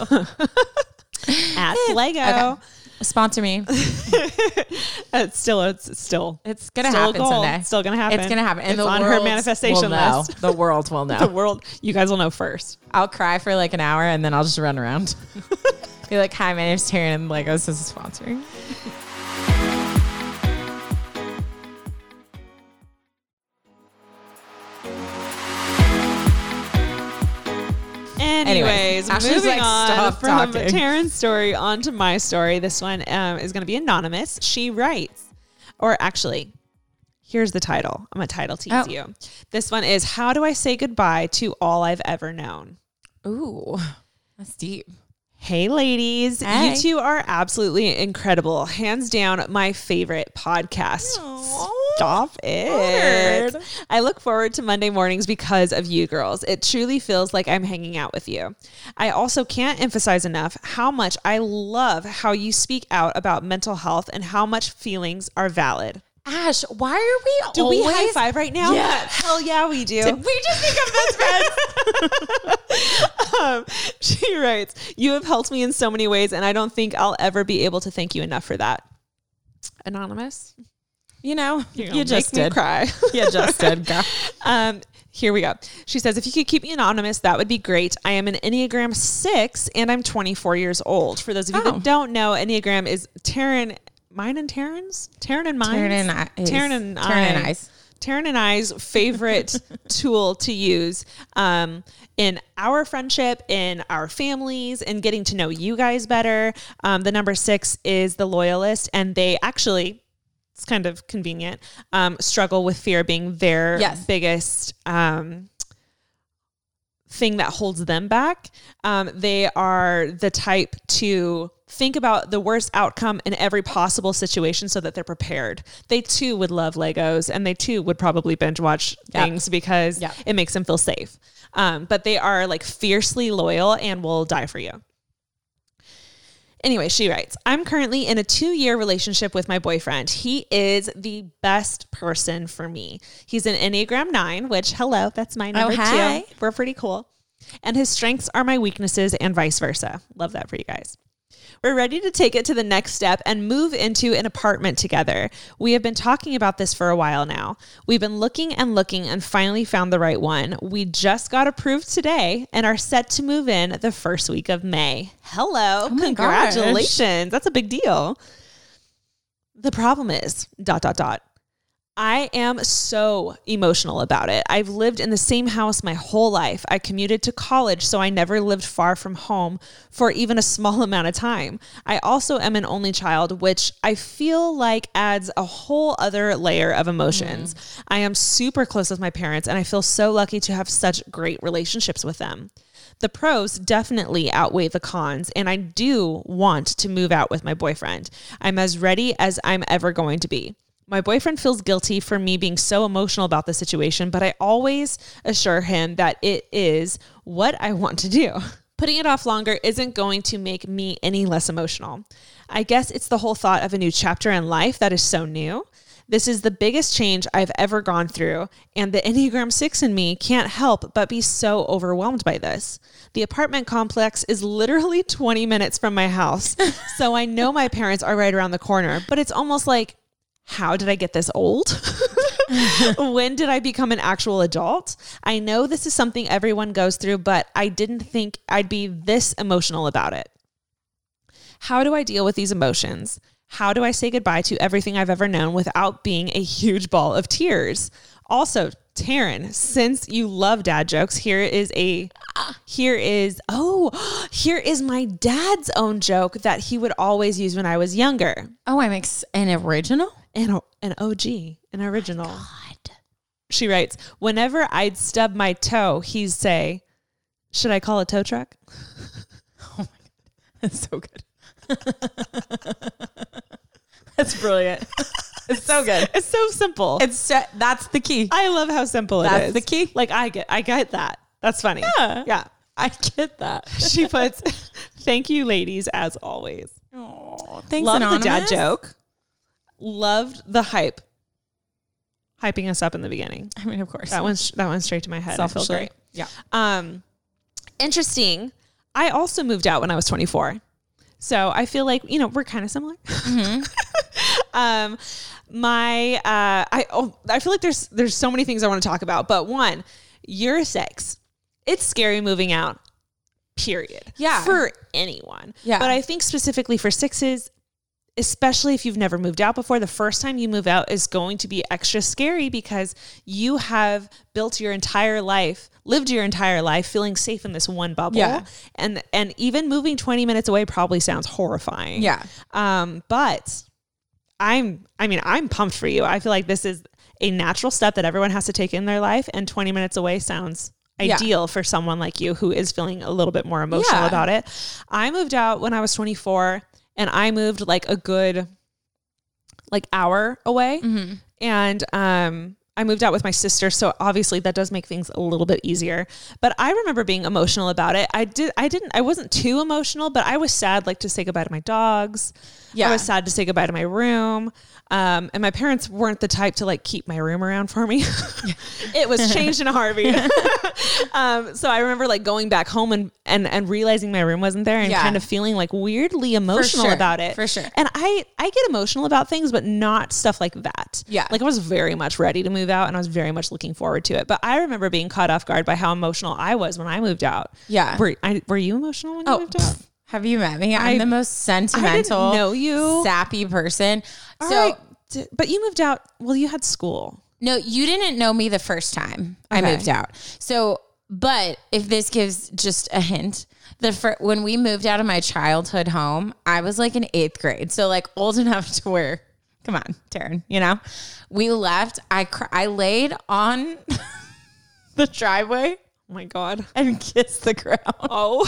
At Lego. Okay. Sponsor me. It's still, it's still, It's gonna still a happen goal. someday. It's still gonna happen. It's gonna happen. And It's the on her world manifestation will know. list. The world will know. The world, you guys will know first. I'll cry for like an hour and then I'll just run around. Be like, hi, my name's Taryn and Legos is sponsoring. Anyways, Ashley's moving like, on "Stop from talking." Taryn's story onto my story. This one um, is going to be anonymous. She writes, or actually, here's the title. I'm going to title tease Oh. you. This one is, how do I say goodbye to all I've ever known? Ooh, that's deep. Hey, ladies. Hey. You two are absolutely incredible. Hands down, my favorite podcast. Stop it. Word. I look forward to Monday mornings because of you girls. It truly feels like I'm hanging out with you. I also can't emphasize enough how much I love how you speak out about mental health and how much feelings are valid. Ash, why are we Do always... we high five right now? Yes. Hell yeah, we do. Did we just become best friends? um, she writes, you have helped me in so many ways, and I don't think I'll ever be able to thank you enough for that. Anonymous, You know, You're you gonna just make me did. cry. You just did, girl. Um, here we go. She says, if you could keep me anonymous, that would be great. I am an Enneagram six and I'm twenty-four years old. For those of you Oh. that don't know, Enneagram is Taryn, mine and Taryn's? Taryn and mine? Taryn and I- Taryn and Taryn I. and I's. Taryn and I's favorite tool to use um, in our friendship, in our families, and getting to know you guys better. Um, the number six is the loyalist, and they actually, it's kind of convenient, um, struggle with fear being their Yes. biggest um, thing that holds them back. Um, they are the type to think about the worst outcome in every possible situation so that they're prepared. They too would love Legos, and they too would probably binge watch Yep. things because Yep. it makes them feel safe. Um, but they are like fiercely loyal and will die for you. Anyway, she writes, I'm currently in a two-year relationship with my boyfriend. He is the best person for me. He's an Enneagram nine, which, hello, that's my number hi. two. We're pretty cool. And his strengths are my weaknesses and vice versa. Love that for you guys. We're ready to take it to the next step and move into an apartment together. We have been talking about this for a while now. We've been looking and looking and finally found the right one. We just got approved today and are set to move in the first week of May. Hello. Oh my Congratulations. That's a big deal. The problem is, dot, dot, dot. I am so emotional about it. I've lived in the same house my whole life. I commuted to college, so I never lived far from home for even a small amount of time. I also am an only child, which I feel like adds a whole other layer of emotions. Mm. I am super close with my parents, and I feel so lucky to have such great relationships with them. The pros definitely outweigh the cons, and I do want to move out with my boyfriend. I'm as ready as I'm ever going to be. My boyfriend feels guilty for me being so emotional about the situation, but I always assure him that it is what I want to do. Putting it off longer isn't going to make me any less emotional. I guess it's the whole thought of a new chapter in life that is so new. This is the biggest change I've ever gone through, and the Enneagram six in me can't help but be so overwhelmed by this. The apartment complex is literally twenty minutes from my house, so I know my parents are right around the corner, but it's almost like, how did I get this old? When did I become an actual adult? I know this is something everyone goes through, but I didn't think I'd be this emotional about it. How do I deal with these emotions? How do I say goodbye to everything I've ever known without being a huge ball of tears? Also, Taryn, since you love dad jokes, here is a, here is, oh, here is my dad's own joke that he would always use when I was younger. Oh, I'm ex- an original? An, an O G, an original. Oh God. She writes, whenever I'd stub my toe, he'd say, should I call a tow truck? Oh my God. That's so good. That's brilliant. It's so good. It's so simple. It's so, that's the key. I love how simple it That's is. the key. Like I get, I get that. That's funny. Yeah. Yeah. I get that. She puts, thank you ladies as always. Oh, thanks, Loved Anonymous. the dad joke. Loved the hype. Hyping us up in the beginning. I mean, of course. That one's, that went straight to my head. I feel Selfishly. great. Yeah. Um, interesting. I also moved out when I was twenty-four. So I feel like, you know, we're kind of similar. Mm-hmm. um, my, uh, I, oh, I feel like there's, there's so many things I want to talk about, but one, you're a six. It's scary moving out, period. Yeah. For anyone. Yeah. But I think specifically for sixes, especially if you've never moved out before, the first time you move out is going to be extra scary because you have built your entire life, lived your entire life feeling safe in this one bubble. Yeah. And, and even moving twenty minutes away probably sounds horrifying. Yeah. Um, but I'm, I mean, I'm pumped for you. I feel like this is a natural step that everyone has to take in their life, and twenty minutes away sounds Yeah. ideal for someone like you who is feeling a little bit more emotional Yeah. about it. I moved out when I was twenty-four, and I moved like a good like hour away. Mm-hmm. And um, I moved out with my sister. So obviously that does make things a little bit easier. But I remember being emotional about it. I did, I didn't, I wasn't too emotional, but I was sad like to say goodbye to my dogs. Yeah. I was sad to say goodbye to my room. Um, and my parents weren't the type to like keep my room around for me. It was changed in a heartbeat. um, so I remember like going back home and, and, and realizing my room wasn't there and Yeah. kind of feeling like weirdly emotional sure. about it. For sure. And I, I get emotional about things, but not stuff like that. Yeah. Like I was very much ready to move out and I was very much looking forward to it. But I remember being caught off guard by how emotional I was when I moved out. Yeah. Were, I, were you emotional when you Oh, moved out? pff, have you met me? I'm I- the most sentimental, I didn't know you. sappy person. All so right. D- But you moved out. Well, you had school. no, you didn't know me the first time I Okay. moved out. So, but if this gives just a hint, the fir- when we moved out of my childhood home, I was like in eighth grade. So like old enough to where, come on, Taryn, you know, we left. I cr- I laid on the driveway Oh my God. and kissed the ground Oh.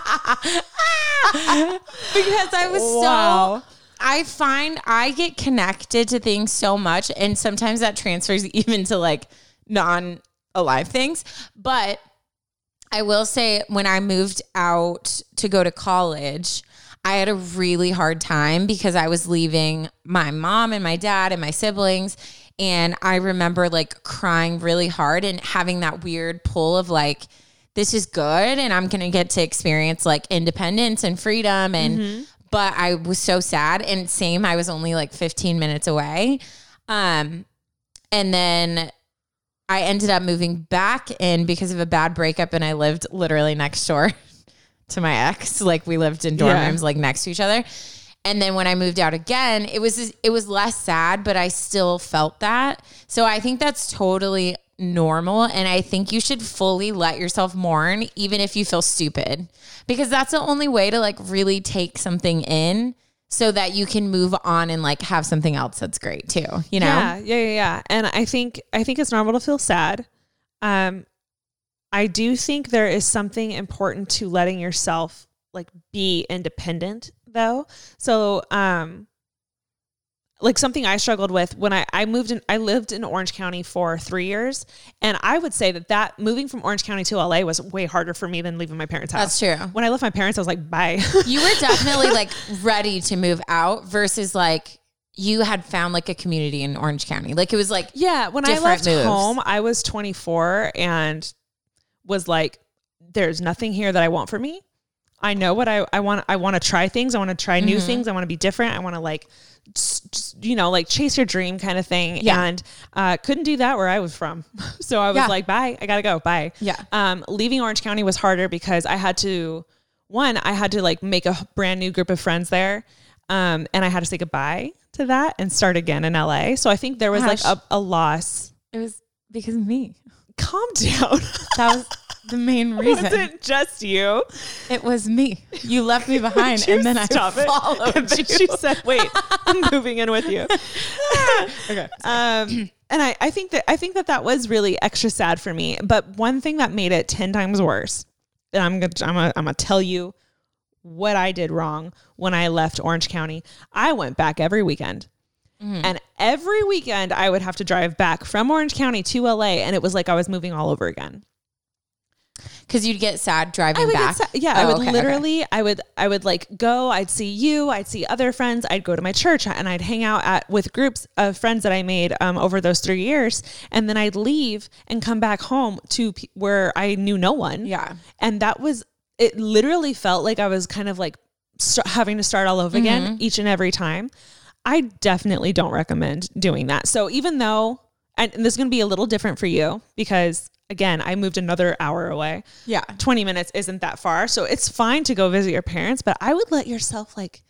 because I was Wow. so. I find I get connected to things so much, and sometimes that transfers even to like non alive things. But I will say, when I moved out to go to college, I had a really hard time because I was leaving my mom and my dad and my siblings. And I remember like crying really hard and having that weird pull of like, this is good. And I'm going to get to experience like independence and freedom. And, mm-hmm. but I was so sad. And same, I was only like fifteen minutes away. Um, and then I ended up moving back in because of a bad breakup. And I lived literally next door to my ex. Like we lived in dorm Yeah. rooms, like next to each other. And then when I moved out again, it was, it was less sad, but I still felt that. So I think that's totally normal. And I think you should fully let yourself mourn, even if you feel stupid, because that's the only way to like really take something in so that you can move on and like have something else that's great too, you know? Yeah, yeah, yeah, yeah. And I think I think it's normal to feel sad. Um, I do think there is something important to letting yourself like be independent though. So, um, like something I struggled with when I, I moved in, I lived in Orange County for three years. And I would say that that moving from Orange County to L A was way harder for me than leaving my parents' house. That's true. When I left my parents, I was like, bye. You were definitely like ready to move out versus like you had found like a community in Orange County. Like it was like, yeah. When I different left moves. home, I was twenty-four and was like, there's nothing here that I want for me. I know what I, I want. I want to try things. I want to try new mm-hmm. things. I want to be different. I want to like, just, you know, like chase your dream kind of thing. Yeah. And uh, couldn't do that where I was from. So I was yeah. like, bye, I got to go. Bye. Yeah. Um, leaving Orange County was harder because I had to, one, I had to like make a brand new group of friends there. Um, and I had to say goodbye to that and start again in L A. So I think there was Gosh. like a, a loss. It was because of me. Calm down. That was the main reason. It wasn't just you. It was me. You left me behind and then I followed and then you. She said, wait, I'm moving in with you. Okay. Um, and I, I think that, I think that that was really extra sad for me. But one thing that made it ten times worse, and I'm going to, I'm going to, I'm going to tell you what I did wrong when I left Orange County. I went back every weekend. Mm-hmm. And every weekend I would have to drive back from Orange County to L A. And it was like I was moving all over again. Cause you'd get sad driving I would back. Get sad. Yeah. Oh, I would okay, literally, okay. I would, I would like go, I'd see you, I'd see other friends. I'd go to my church and I'd hang out at with groups of friends that I made um, over those three years. And then I'd leave and come back home to p- where I knew no one. Yeah. And that was, it literally felt like I was kind of like st- having to start all over again mm-hmm. each and every time. I definitely don't recommend doing that. So even though, and this is going to be a little different for you because again, I moved another hour away. Yeah. twenty minutes isn't that far. So it's fine to go visit your parents, but I would let yourself like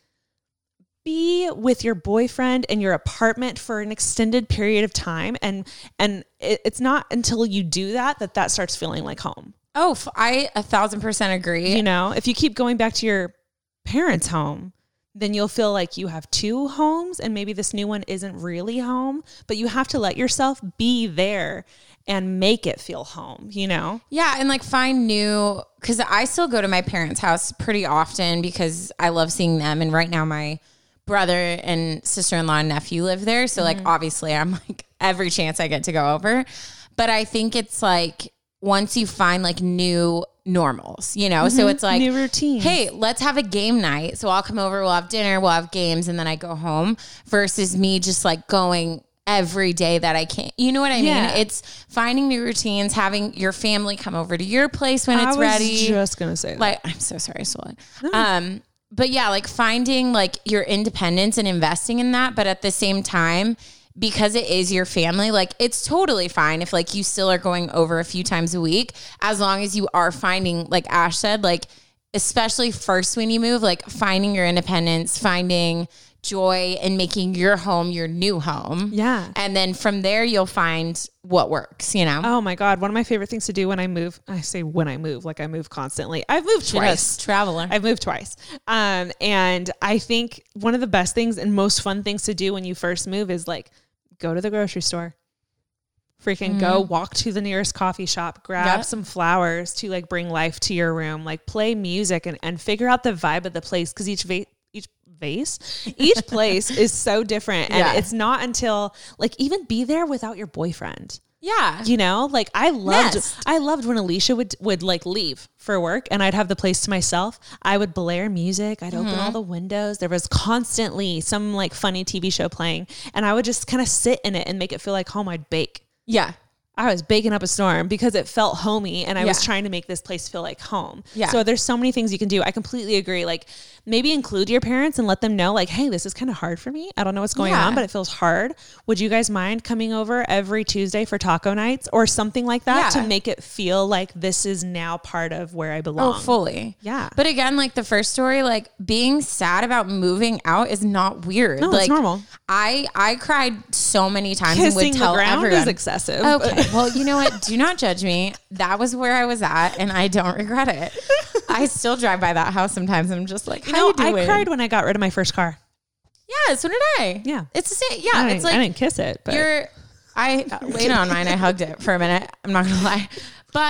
be with your boyfriend in your apartment for an extended period of time. And, and it, it's not until you do that, that that starts feeling like home. Oh, I a thousand percent agree. You know, if you keep going back to your parents' home, then you'll feel like you have two homes and maybe this new one isn't really home, but you have to let yourself be there and make it feel home, you know? Yeah. And like find new, cause I still go to my parents' house pretty often because I love seeing them. And right now my brother and sister-in-law and nephew live there. So mm-hmm. like, obviously I'm like every chance I get to go over, but I think it's like, once you find like new normals, you know, mm-hmm. so it's like new routines. Hey, let's have a game night. So I'll come over, we'll have dinner, we'll have games, and then I go home versus me just like going every day that I can't, you know what I yeah. mean? It's finding new routines, having your family come over to your place when I it's was ready. Just going to say that. Like, I'm so sorry, Solon. No. Um, but yeah, like finding like your independence and investing in that. But at the same time, because it is your family, like it's totally fine if like you still are going over a few times a week, as long as you are finding, like Ash said, like, especially first when you move, like finding your independence, finding joy and making your home your new home. Yeah. And then from there, you'll find what works, you know? Oh my God. One of my favorite things to do when I move, I say when I move, like I move constantly. I've moved twice. Traveler. I've moved twice. Um, and I think one of the best things and most fun things to do when you first move is like, go to the grocery store, freaking mm-hmm. go walk to the nearest coffee shop, grab yep. some flowers to like bring life to your room, like play music and, and figure out the vibe of the place. Cause each va- each vase, each place is so different. And yeah. it's not until like even be there without your boyfriend. Yeah. You know, like I loved, Nest. I loved when Alicia would, would like leave for work and I'd have the place to myself. I would blare music. I'd mm-hmm. open all the windows. There was constantly some like funny T V show playing and I would just kind of sit in it and make it feel like home. I'd bake. Yeah. I was baking up a storm because it felt homey and I yeah. was trying to make this place feel like home. Yeah. So there's so many things you can do. I completely agree. Like maybe include your parents and let them know like, hey, this is kind of hard for me. I don't know what's going yeah. on, but it feels hard. Would you guys mind coming over every Tuesday for taco nights or something like that yeah. to make it feel like this is now part of where I belong? Oh, fully. Yeah. But again, like the first story, like being sad about moving out is not weird. No, like, it's normal. I, I cried so many times Kissing and would tell the ground everyone. is excessive. Okay. Well, you know what? Do not judge me. That was where I was at and I don't regret it. I still drive by that house sometimes. I'm just like, how you know, you doing? I cried when I got rid of my first car. Yeah, so did I. Yeah. It's the same. Yeah. I It's like, I didn't kiss it, but you're, I laid on mine. I hugged it for a minute. I'm not going to lie. But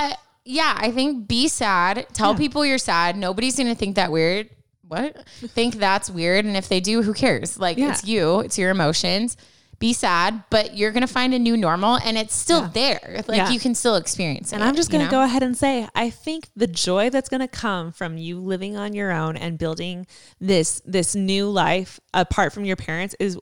yeah, I think be sad. Tell Yeah. people you're sad. Nobody's going to think that weird. What? Think that's weird. And if they do, who cares? Like, Yeah. it's you. It's your emotions. Be sad, but you're going to find a new normal and it's still Yeah. there. Like, Yeah. you can still experience it. And I'm just going to you know? go ahead and say, I think the joy that's going to come from you living on your own and building this this new life apart from your parents is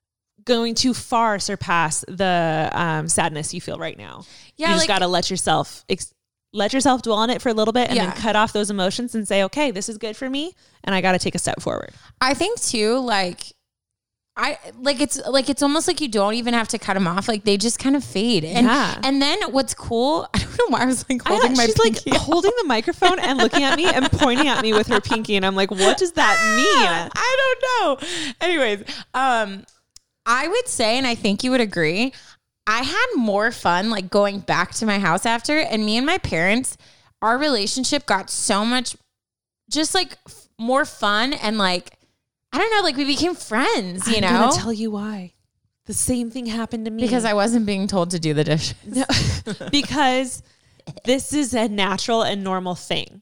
going to far surpass the um, sadness you feel right now. Yeah, you just like- got to let yourself ex- let yourself dwell on it for a little bit and Yeah. then cut off those emotions and say, okay, this is good for me, and I got to take a step forward. I think too, like, I like it's like it's almost like you don't even have to cut them off. Like they just kind of fade. And Yeah. and then what's cool, I don't know why I was like I holding don't- my she's pinky like out. holding the microphone and looking at me and pointing at me with her pinky, and I'm like, what does that mean? I don't know. Anyways, um, I would say, and I think you would agree, I had more fun like going back to my house after, and me and my parents, our relationship got so much just like f- more fun and like, I don't know, like we became friends, you I'm know? gonna tell you why. The same thing happened to me. Because I wasn't being told to do the dishes. No, because this is a natural and normal thing.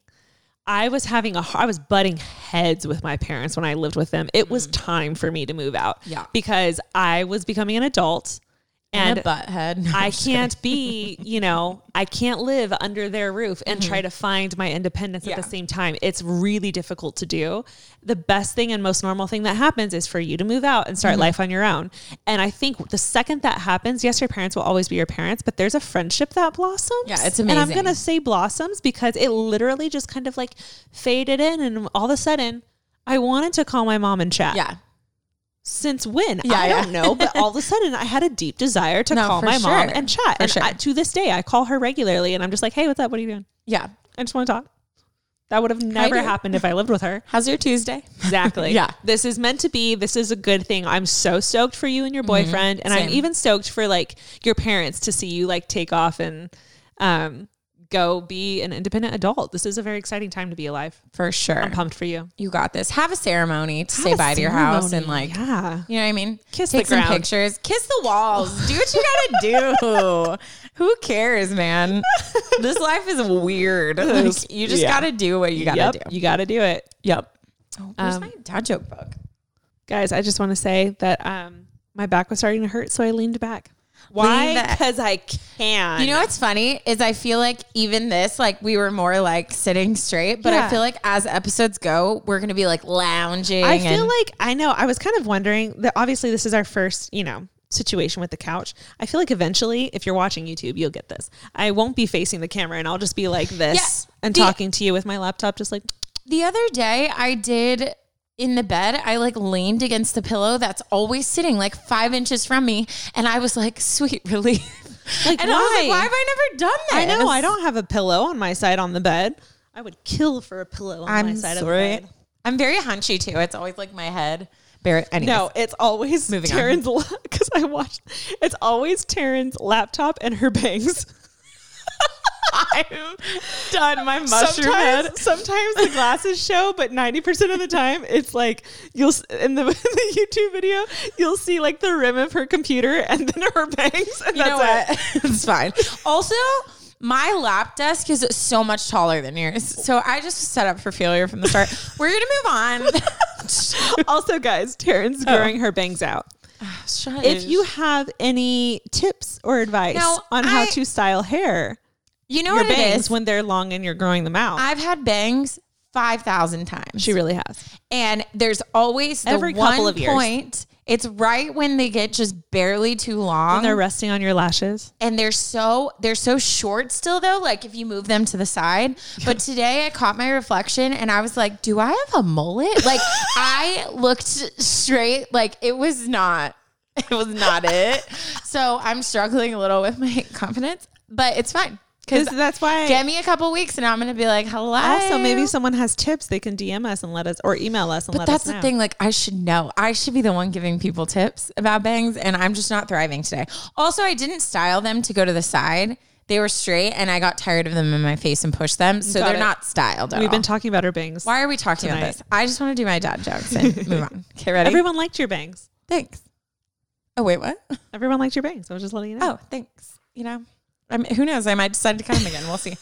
I was having a, I was butting heads with my parents when I lived with them. It was time for me to move out. Yeah. Because I was becoming an adult and And a butthead. No, I I'm just kidding. can't be, you know, I can't live under their roof and try to find my independence at Yeah. the same time. It's really difficult to do. The best thing and most normal thing that happens is for you to move out and start life on your own. And I think the second that happens, yes, your parents will always be your parents, but there's a friendship that blossoms. Yeah, it's And I'm amazing. going to say blossoms because it literally just kind of like faded in. And all of a sudden, I wanted to call my mom and chat. Yeah. Since when? Yeah, I yeah. don't know. But all of a sudden, I had a deep desire to No, call for my mom sure. and chat. For and sure. I, to this day, I call her regularly, and I'm just like, "Hey, what's up? What are you doing? Yeah. I just want to talk." That would have never do. happened if I lived with her. How's your Tuesday? Exactly. Yeah. This is meant to be. This is a good thing. I'm so stoked for you and your boyfriend, and I'm Same. even stoked for like your parents to see you like take off and um go be an independent adult. This is a very exciting time to be alive. For sure. I'm pumped for you. You got this. Have a ceremony to Have say a bye to your house and ceremony. like, yeah. you know what I mean? Kiss Take the some ground. pictures. Kiss the walls. Do what you gotta do. Who cares, man? This life is weird. Like, you just Yeah. gotta do what you gotta Yep, do. You got to do it. Yep. Oh, where's Um, my dad joke book? Guys, I just want to say that um, my back was starting to hurt, so I leaned back. Why? Lean back. Because I can. You know what's funny is I feel like even this, like we were more like sitting straight, but Yeah. I feel like as episodes go, we're gonna be like lounging. I feel and- like I know. I was kind of wondering that. Obviously, this is our first, you know, situation with the couch. I feel like eventually, if you're watching YouTube, you'll get this. I won't be facing the camera, and I'll just be like this Yeah, and the- talking to you with my laptop, just like. The other day I did in the bed, I like leaned against the pillow that's always sitting like five inches from me. And I was like, sweet relief. Like, and I was why? like, why have I never done this? I know. I don't have a pillow on my side on the bed. I would kill for a pillow on I'm my side sorry. of the bed. I'm very hunchy too. It's always like my head. Bare, anyways. No, it's always Moving on. Taryn's because I watched. It's always Taryn's laptop and her bangs. I'm done. My mushroom sometimes, head. sometimes the glasses show, but ninety percent of the time it's like you'll s- in the, in the YouTube video you'll see like the rim of her computer and then her bangs. And You know that's what? It's fine. Also, my lap desk is so much taller than yours. So I just set up for failure from the start. We're going to move on. it. Also, guys, Taryn's growing her bangs out. Shut If you have any tips or advice Now, on how I- to style hair, you know your what it bangs is? when they're long and you're growing them out. I've had bangs five thousand times. she really has. And there's always the Every one couple of years. point. It's right when they get just barely too long. When they're resting on your lashes. and they're so they're so short still though, like if you move them to the side. But today I caught my reflection and I was like, do I have a mullet? Like I looked straight, like it was not it was not it. So I'm struggling a little with my confidence, but it's fine. Because Because that's why. get me a couple weeks and I'm gonna be like, hello. Also, maybe someone has tips. They can D M us and let us, or email us and But let that's us know. the thing. Like, I should know. I should be the one giving people tips about bangs, and I'm just not thriving today. Also, I didn't style them to go to the side. They were straight, and I got tired of them in my face and pushed them, so Got they're it. not styled at We've been all. talking about our bangs. Why are we talking tonight. about this? I just want to do my dad jokes and move on. Okay, ready? Everyone liked your bangs. Thanks. Oh, wait, what? Everyone liked your bangs. I was just letting you know. Oh, thanks. You know, I mean, who knows? I might decide to come again. We'll see.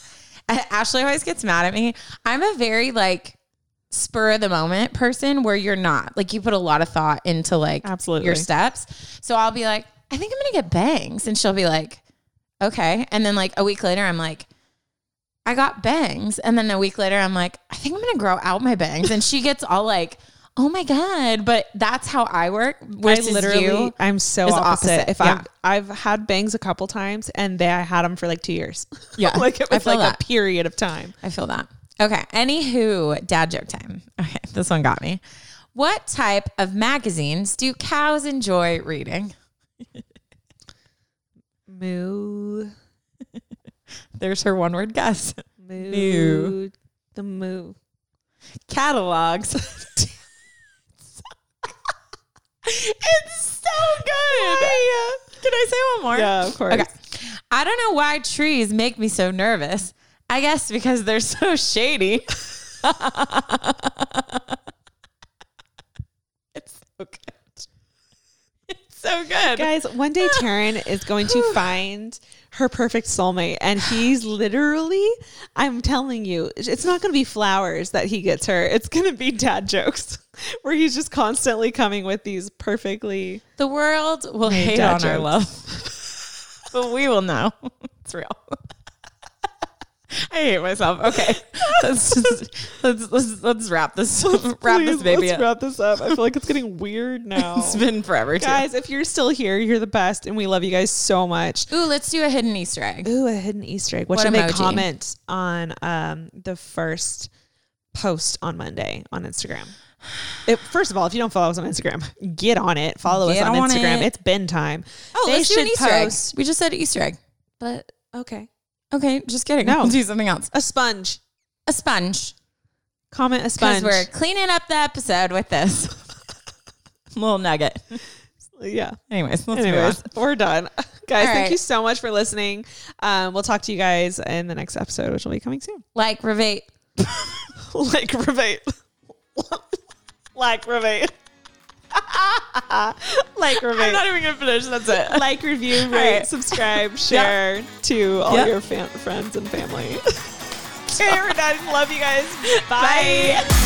Ashley always gets mad at me. I'm a very like spur of the moment person where you're not like, you put a lot of thought into like Absolutely. your steps. So I'll be like, I think I'm going to get bangs. And she'll be like, okay. And then like a week later, I'm like, I got bangs. And then a week later, I'm like, I think I'm going to grow out my bangs. And she gets all like, oh my God. But that's how I work. Versus I literally, you I'm so is opposite. opposite. If Yeah. I've, I've had bangs a couple times and they, I had them for like two years. Yeah. like it I was feel like that. a period of time. I feel that. Okay. Anywho, dad joke time. Okay. This one got me. What type of magazines do cows enjoy reading? Moo. There's her one word guess. Moo. Moo. The moo. Catalogs. It's so good. Can I say one more? Yeah, of course. Okay. I don't know why trees make me so nervous. I guess because they're so shady. It's so good. It's so good. Guys, one day Taryn is going to find her perfect soulmate, and he's literally, I'm telling you, it's not going to be flowers that he gets her. It's going to be dad jokes where he's just constantly coming with these perfectly. The world will Made hate dad on our jokes. love, but we will know it's real. I hate myself. Okay, let's just let's let's let's wrap this wrap Please, this baby let's up. wrap this up. I feel like it's getting weird now. It's been forever, too. Guys, if you're still here, you're the best, and we love you guys so much. Ooh, let's do a hidden Easter egg. Ooh, a hidden Easter egg. What, What should make emoji? comment on um, the first post on Monday on Instagram? It, first of all, if you don't follow us on Instagram, get on it. Follow Get us on on Instagram. it. It's bin time. Oh, They let's do an should Easter post- egg. We just said Easter egg, but Okay. okay, just kidding. No. We'll do something else. A sponge. A sponge. Comment a Because sponge. we're cleaning up the episode with this little nugget. yeah. Anyways, let's Anyways, move we're done. Guys, All thank right. you so much for listening. Um, we'll talk to you guys in the next episode, which will be coming soon. on. Like, revate. like Revate. like Revate. like Revate. I'm not even going to finish. That's it. like, review, rate, right. subscribe, share to all Yep. your fam- friends and family. Okay, we're done. Love you guys. Bye. Bye.